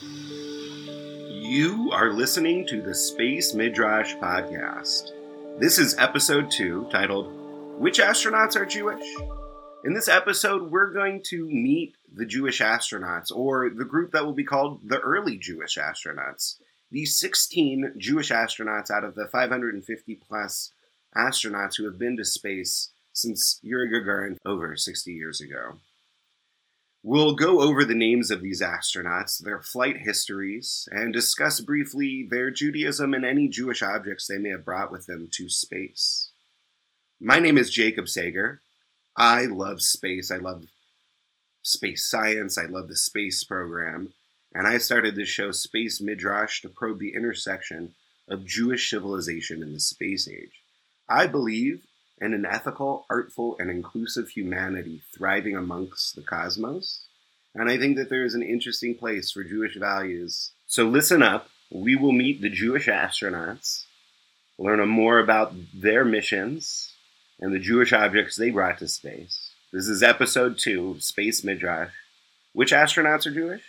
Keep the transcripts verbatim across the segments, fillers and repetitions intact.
You are listening to the Space Midrash Podcast. This is episode two, titled, Which Astronauts Are Jewish? In this episode, we're going to meet the Jewish astronauts, or the group that will be called the early Jewish astronauts. These sixteen Jewish astronauts out of the five hundred fifty plus astronauts who have been to space since Yuri Gagarin over sixty years ago. We'll go over the names of these astronauts, their flight histories, and discuss briefly their Judaism and any Jewish objects they may have brought with them to space. My name is Jacob Sager. I love space. I love space science. I love the space program. And I started this show, Space Midrash, to probe the intersection of Jewish civilization in the space age. I believe in an ethical, artful, and inclusive humanity thriving amongst the cosmos. And I think that there is an interesting place for Jewish values. So listen up. We will meet the Jewish astronauts, learn more about their missions, and the Jewish objects they brought to space. This is episode two, Space Midrash. Which astronauts are Jewish?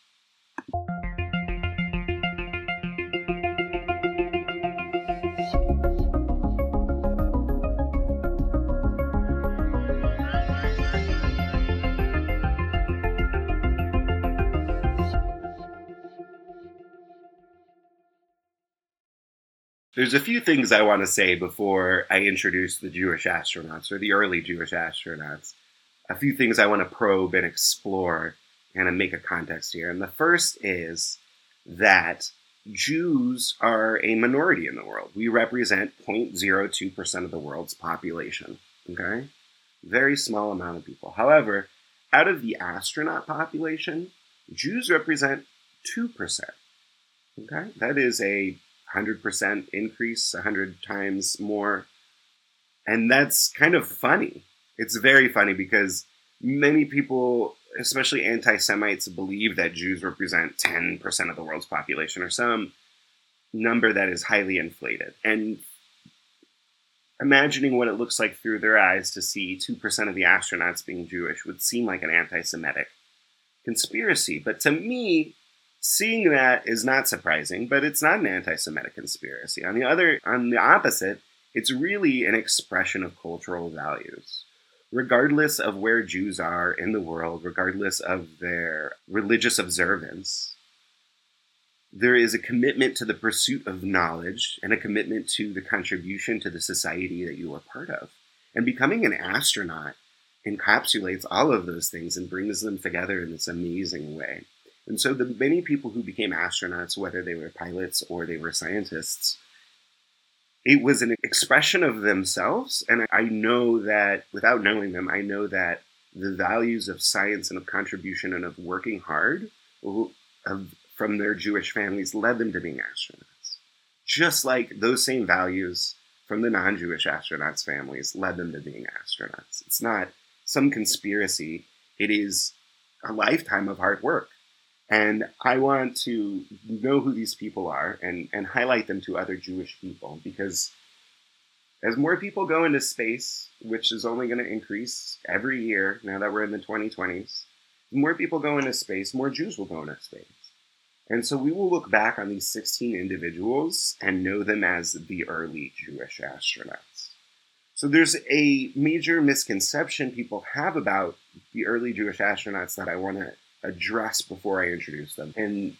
There's a few things I want to say before I introduce the Jewish astronauts, or the early Jewish astronauts. A few things I want to probe and explore and make a context here. And the first is that Jews are a minority in the world. We represent zero point zero two percent of the world's population, okay? Very small amount of people. However, out of the astronaut population, Jews represent two percent, okay? That is a one hundred percent increase, one hundred times more. And that's kind of funny. It's very funny because many people, especially anti-Semites, believe that Jews represent ten percent of the world's population or some number that is highly inflated. And imagining what it looks like through their eyes to see two percent of the astronauts being Jewish would seem like an anti-Semitic conspiracy. But to me, seeing that is not surprising, but it's not an anti-Semitic conspiracy. On the other, on the opposite, it's really an expression of cultural values. Regardless of where Jews are in the world, regardless of their religious observance, there is a commitment to the pursuit of knowledge and a commitment to the contribution to the society that you are part of. And becoming an astronaut encapsulates all of those things and brings them together in this amazing way. And so the many people who became astronauts, whether they were pilots or they were scientists, it was an expression of themselves. And I know that, without knowing them, I know that the values of science and of contribution and of working hard of, from their Jewish families led them to being astronauts. Just like those same values from the non-Jewish astronauts' families led them to being astronauts. It's not some conspiracy. It is a lifetime of hard work. And I want to know who these people are and, and highlight them to other Jewish people, because as more people go into space, which is only going to increase every year now that we're in the twenty twenties, more people go into space, more Jews will go into space. And so we will look back on these sixteen individuals and know them as the early Jewish astronauts. So there's a major misconception people have about the early Jewish astronauts that I want to address before I introduce them. And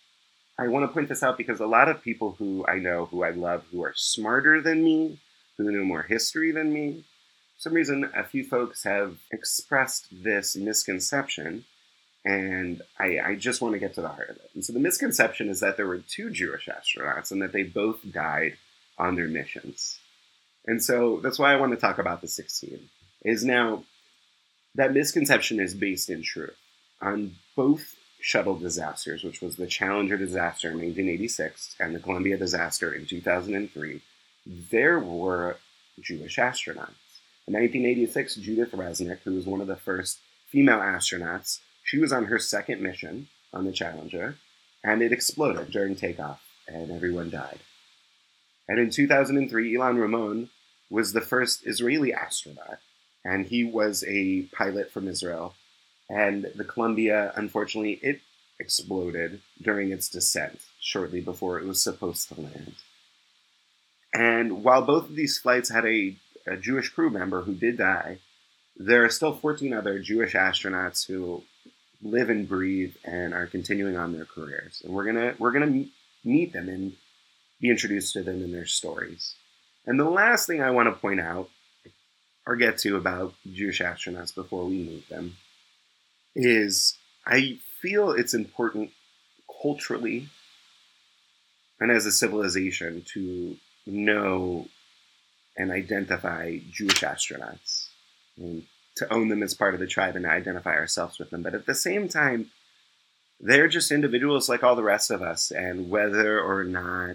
I want to point this out because a lot of people who I know, who I love, who are smarter than me, who know more history than me, for some reason, a few folks have expressed this misconception, and I, I just want to get to the heart of it. And so the misconception is that there were two Jewish astronauts and that they both died on their missions. And so that's why I want to talk about the sixteen. Is now, that misconception is based in truth. On both shuttle disasters, which was the Challenger disaster in nineteen eighty-six and the Columbia disaster in two thousand three, there were Jewish astronauts. In nineteen eighty-six, Judith Resnick, who was one of the first female astronauts, she was on her second mission on the Challenger, and it exploded during takeoff, and everyone died. And in two thousand three, Ilan Ramon was the first Israeli astronaut, and he was a pilot from Israel. And the Columbia, unfortunately, it exploded during its descent, shortly before it was supposed to land. And while both of these flights had a, a Jewish crew member who did die, there are still fourteen other Jewish astronauts who live and breathe and are continuing on their careers. And we're gonna we're gonna meet them and be introduced to them and their stories. And the last thing I want to point out or get to about Jewish astronauts before we meet them is I feel it's important culturally and as a civilization to know and identify Jewish astronauts and to own them as part of the tribe and to identify ourselves with them. But at the same time, they're just individuals like all the rest of us, and whether or not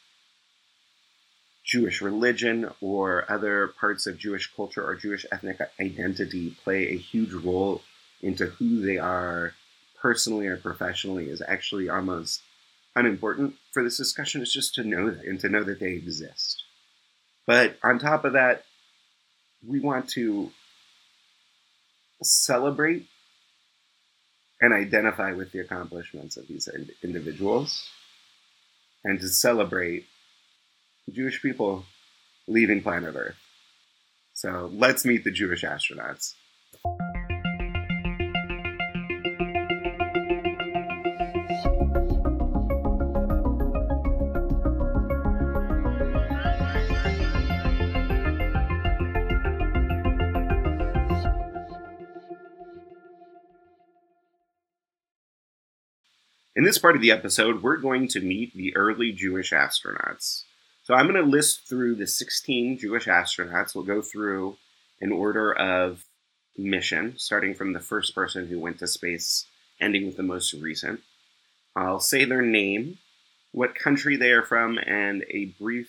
Jewish religion or other parts of Jewish culture or Jewish ethnic identity play a huge role into who they are personally or professionally is actually almost unimportant for this discussion. It's just to know that and to know that they exist. But on top of that, we want to celebrate and identify with the accomplishments of these individuals and to celebrate Jewish people leaving planet Earth. So let's meet the Jewish astronauts. In this part of the episode, we're going to meet the early Jewish astronauts. So I'm going to list through the sixteen Jewish astronauts. We'll go through in order of mission, starting from the first person who went to space, ending with the most recent. I'll say their name, what country they are from, and a brief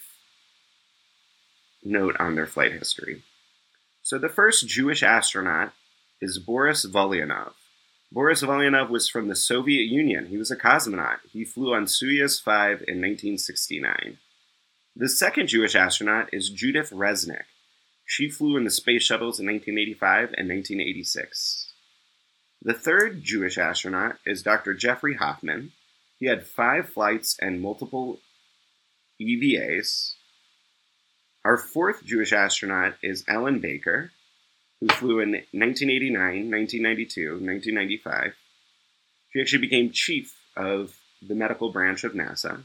note on their flight history. So the first Jewish astronaut is Boris Volyanov. Boris Volyanov was from the Soviet Union. He was a cosmonaut. He flew on Soyuz five in nineteen sixty-nine. The second Jewish astronaut is Judith Resnik. She flew in the space shuttles in nineteen eighty-five and nineteen eighty-six. The third Jewish astronaut is Doctor Jeffrey Hoffman. He had five flights and multiple E V As. Our fourth Jewish astronaut is Ellen Baker, who flew in nineteen eighty-nine, nineteen ninety-two, nineteen ninety-five. She actually became chief of the medical branch of NASA.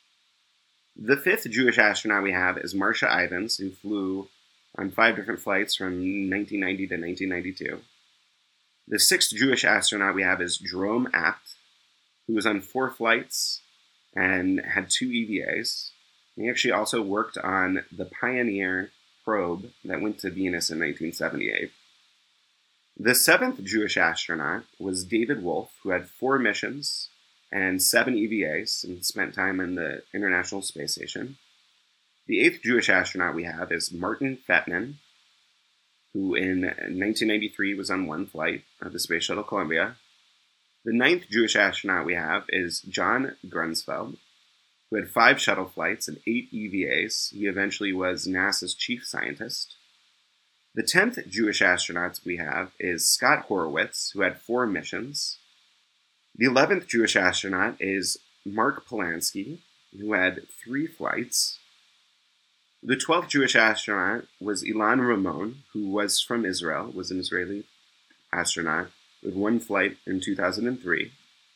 The fifth Jewish astronaut we have is Marcia Ivins, who flew on five different flights from nineteen ninety to nineteen ninety-two. The sixth Jewish astronaut we have is Jerome Apt, who was on four flights and had two E V As. He actually also worked on the Pioneer probe that went to Venus in nineteen seventy-eight. The seventh Jewish astronaut was David Wolf, who had four missions and seven E V As and spent time in the International Space Station. The eighth Jewish astronaut we have is Martin Fettman, who in nineteen ninety-three was on one flight of the Space Shuttle Columbia. The ninth Jewish astronaut we have is John Grunsfeld, who had five shuttle flights and eight E V As. He eventually was NASA's chief scientist. The tenth Jewish astronaut we have is Scott Horowitz, who had four missions. The eleventh Jewish astronaut is Mark Polanski, who had three flights. The twelfth Jewish astronaut was Ilan Ramon, who was from Israel, was an Israeli astronaut, with one flight in two thousand three.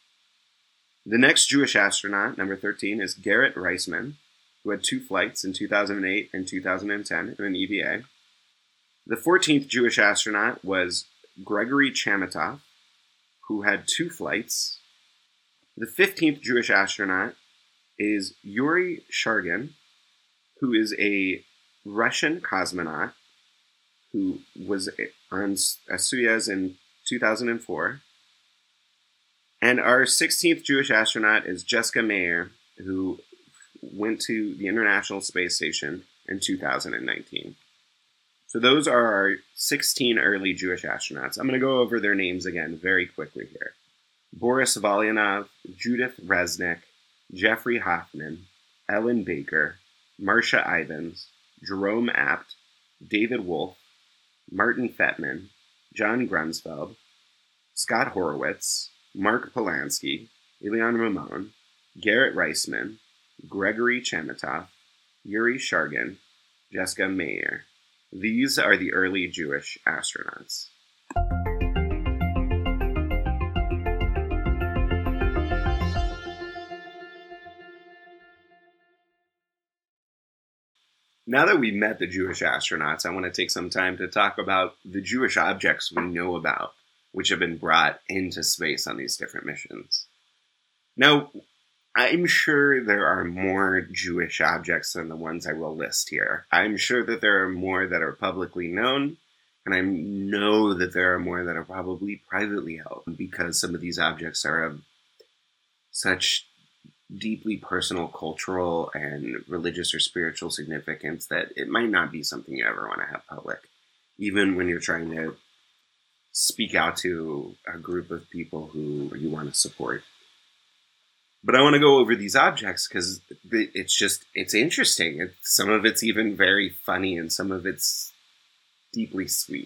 The next Jewish astronaut, number thirteen, is Garrett Reisman, who had two flights in two thousand eight and two thousand ten in an E V A. The fourteenth Jewish astronaut was Gregory Chamatov, who had two flights. The fifteenth Jewish astronaut is Yuri Shargin, who is a Russian cosmonaut who was on Soyuz in two thousand four. And our sixteenth Jewish astronaut is Jessica Meir, who went to the International Space Station in two thousand nineteen. So those are our sixteen early Jewish astronauts. I'm going to go over their names again very quickly here. Boris Volyanov, Judith Resnik, Jeffrey Hoffman, Ellen Baker, Marcia Ivins, Jerome Apt, David Wolf, Martin Fettman, John Grunsfeld, Scott Horowitz, Mark Polanski, Ilan Ramon, Garrett Reisman, Gregory Chemitov, Yuri Shargin, Jessica Meir. These are the early Jewish astronauts. Now that we've met the Jewish astronauts, I want to take some time to talk about the Jewish objects we know about, which have been brought into space on these different missions. Now, I'm sure there are more Jewish objects than the ones I will list here. I'm sure that there are more that are publicly known, and I know that there are more that are probably privately held, because some of these objects are of such deeply personal, cultural, and religious or spiritual significance that it might not be something you ever want to have public, even when you're trying to speak out to a group of people who you want to support. But I want to go over these objects because it's just, it's interesting. It, some of it's even very funny and some of it's deeply sweet.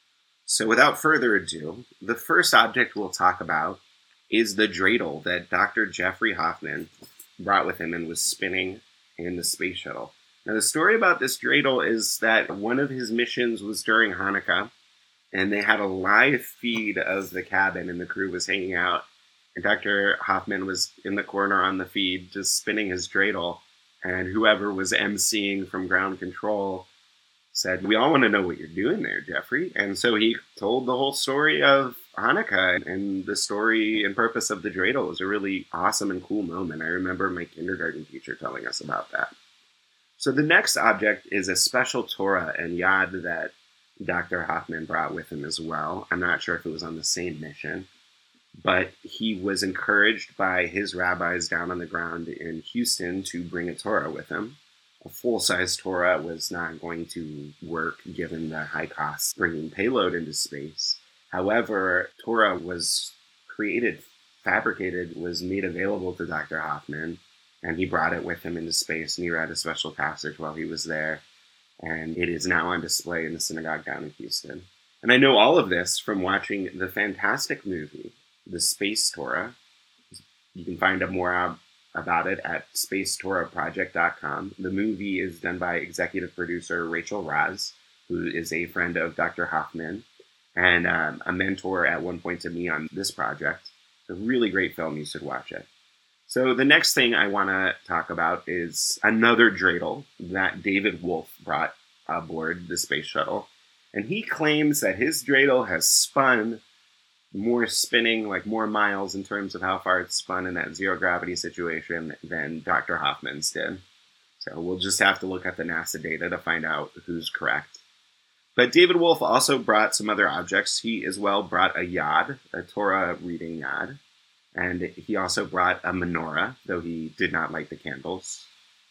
So without further ado, the first object we'll talk about is the dreidel that Doctor Jeffrey Hoffman brought with him and was spinning in the space shuttle. Now, the story about this dreidel is that one of his missions was during Hanukkah, and they had a live feed of the cabin, and the crew was hanging out, and Doctor Hoffman was in the corner on the feed just spinning his dreidel, and whoever was emceeing from ground control said, "We all want to know what you're doing there, Jeffrey." And so he told the whole story of Hanukkah, and the story and purpose of the dreidel was a really awesome and cool moment. I remember my kindergarten teacher telling us about that. So the next object is a special Torah and Yad that Doctor Hoffman brought with him as well. I'm not sure if it was on the same mission, but he was encouraged by his rabbis down on the ground in Houston to bring a Torah with him. A full-size Torah was not going to work given the high costs bringing payload into space. However, Torah was created, fabricated, was made available to Doctor Hoffman, and he brought it with him into space, and he read a special passage while he was there, and it is now on display in the synagogue down in Houston. And I know all of this from watching the fantastic movie, The Space Torah. You can find out more out about it at space torah project dot com. The movie is done by executive producer Rachel Raz, who is a friend of Doctor Hoffman and um, a mentor at one point to me on this project. It's a really great film. You should watch it. So the next thing I want to talk about is another dreidel that David Wolf brought aboard the space shuttle. And he claims that his dreidel has spun more spinning, like more miles in terms of how far it's spun in that zero gravity situation than Doctor Hoffman's did. So we'll just have to look at the NASA data to find out who's correct. But David Wolf also brought some other objects. He as well brought a yad, a Torah reading yad. And he also brought a menorah, though he did not light the candles.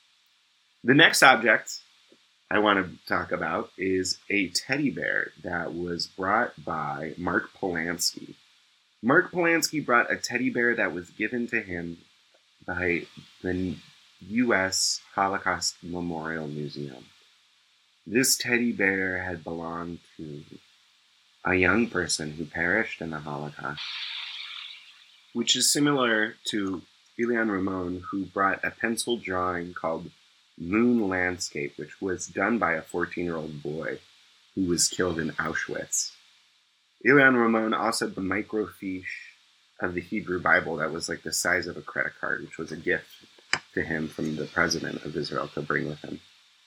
The next object I want to talk about is a teddy bear that was brought by Mark Polanski. Mark Polanski brought a teddy bear that was given to him by the U S Holocaust Memorial Museum. This teddy bear had belonged to a young person who perished in the Holocaust, which is similar to Ilan Ramon, who brought a pencil drawing called Moon Landscape, which was done by a fourteen-year-old boy who was killed in Auschwitz. Ilan Ramon also the microfiche of the Hebrew Bible that was like the size of a credit card, which was a gift to him from the president of Israel to bring with him.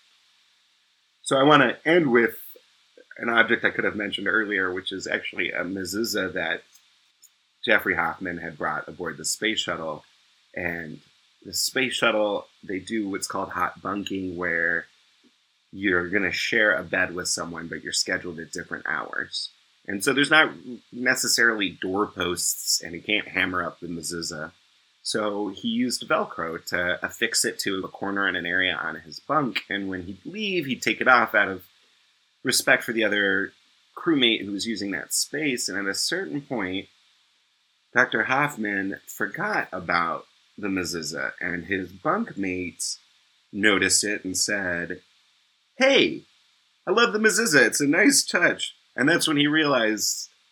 So I want to end with an object I could have mentioned earlier, which is actually a mezuzah that Jeffrey Hoffman had brought aboard the space shuttle. And the space shuttle, they do what's called hot bunking, where you're going to share a bed with someone, but you're scheduled at different hours. And so there's not necessarily doorposts, and he can't hammer up the mezuzah. So he used Velcro to affix it to a corner in an area on his bunk, and when he'd leave, he'd take it off out of respect for the other crewmate who was using that space. And at a certain point, Doctor Hoffman forgot about the mezuzah, and his bunkmates noticed it and said, "Hey, I love the mezuzah. It's a nice touch." And that's when he realized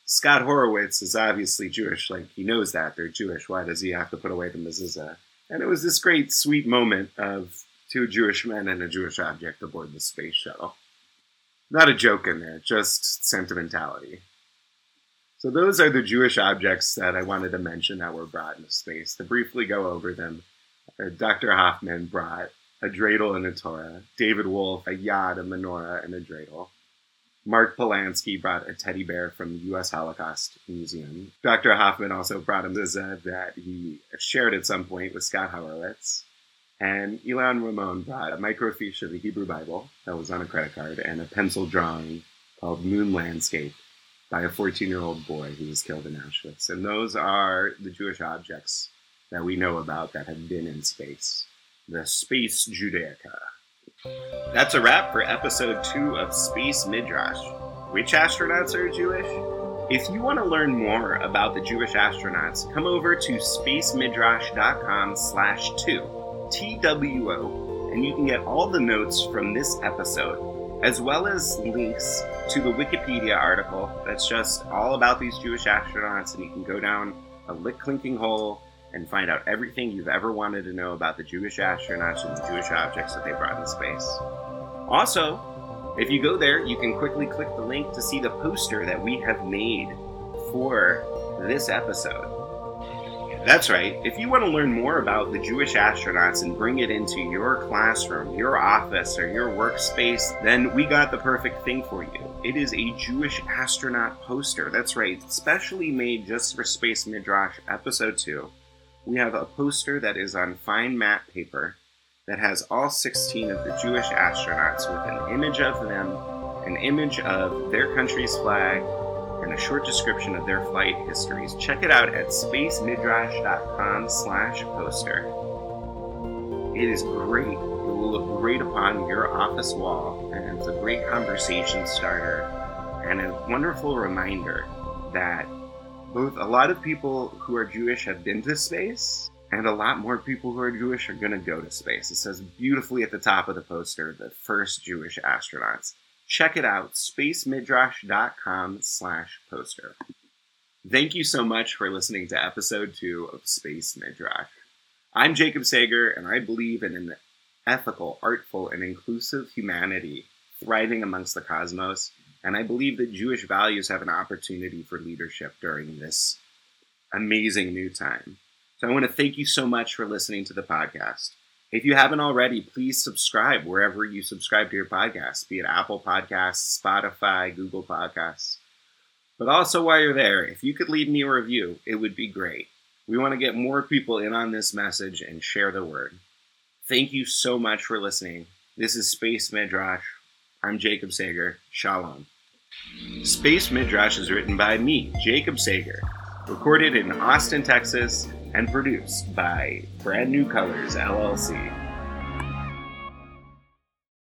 Scott Horowitz is obviously Jewish. Like, he knows that. They're Jewish. Why does he have to put away the mezuzah? And it was this great, sweet moment of two Jewish men and a Jewish object aboard the space shuttle. Not a joke in there, just sentimentality. So those are the Jewish objects that I wanted to mention that were brought into space. To briefly go over them, uh, Doctor Hoffman brought a dreidel and a Torah. David Wolf, a yad, a menorah, and a dreidel. Mark Polanski brought a teddy bear from the U S Holocaust Museum. Doctor Hoffman also brought a mezuzah that he shared at some point with Scott Horowitz. And Ilan Ramon brought a microfiche of the Hebrew Bible that was on a credit card and a pencil drawing called Moon Landscape by a fourteen-year-old boy who was killed in Auschwitz. And those are the Jewish objects that we know about that have been in space. The Space Judaica. That's a wrap for episode two of Space Midrash. Which astronauts are Jewish? If you want to learn more about the Jewish astronauts, come over to spacemidrash.com slash two, T W O, and you can get all the notes from this episode, as well as links to the Wikipedia article that's just all about these Jewish astronauts, and you can go down a lick-clinking hole and find out everything you've ever wanted to know about the Jewish astronauts and the Jewish objects that they brought into space. Also, if you go there, you can quickly click the link to see the poster that we have made for this episode. That's right, if you want to learn more about the Jewish astronauts and bring it into your classroom, your office, or your workspace, then we got the perfect thing for you. It is a Jewish astronaut poster. That's right, specially made just for Space Midrash Episode two. We have a poster that is on fine matte paper that has all sixteen of the Jewish astronauts with an image of them, an image of their country's flag, and a short description of their flight histories. Check it out at spacemidrash.com slash poster. It is great. It will look great upon your office wall, and it's a great conversation starter and a wonderful reminder that both a lot of people who are Jewish have been to space, and a lot more people who are Jewish are going to go to space. It says beautifully at the top of the poster, the first Jewish astronauts. Check it out, spacemidrash.com slash poster. Thank you so much for listening to episode two of Space Midrash. I'm Jacob Sager, and I believe in an ethical, artful, and inclusive humanity thriving amongst the cosmos. And I believe that Jewish values have an opportunity for leadership during this amazing new time. So I want to thank you so much for listening to the podcast. If you haven't already, please subscribe wherever you subscribe to your podcasts, be it Apple Podcasts, Spotify, Google Podcasts. But also while you're there, if you could leave me a review, it would be great. We want to get more people in on this message and share the word. Thank you so much for listening. This is Space Midrash. I'm Jacob Sager. Shalom. Space Midrash is written by me, Jacob Sager, recorded in Austin, Texas, and produced by Brand New Colors, L L C.